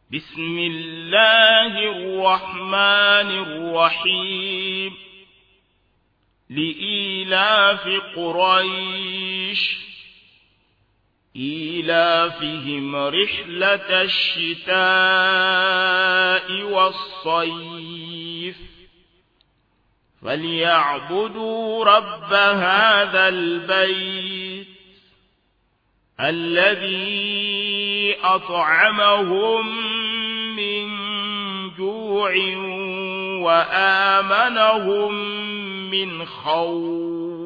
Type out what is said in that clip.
بسم الله الرحمن الرحيم لإيلاف قريش إيلافهم رحلة الشتاء والصيف فليعبدوا رب هذا البيت الذي أطعمهم من جوع وآمنهم من خوف.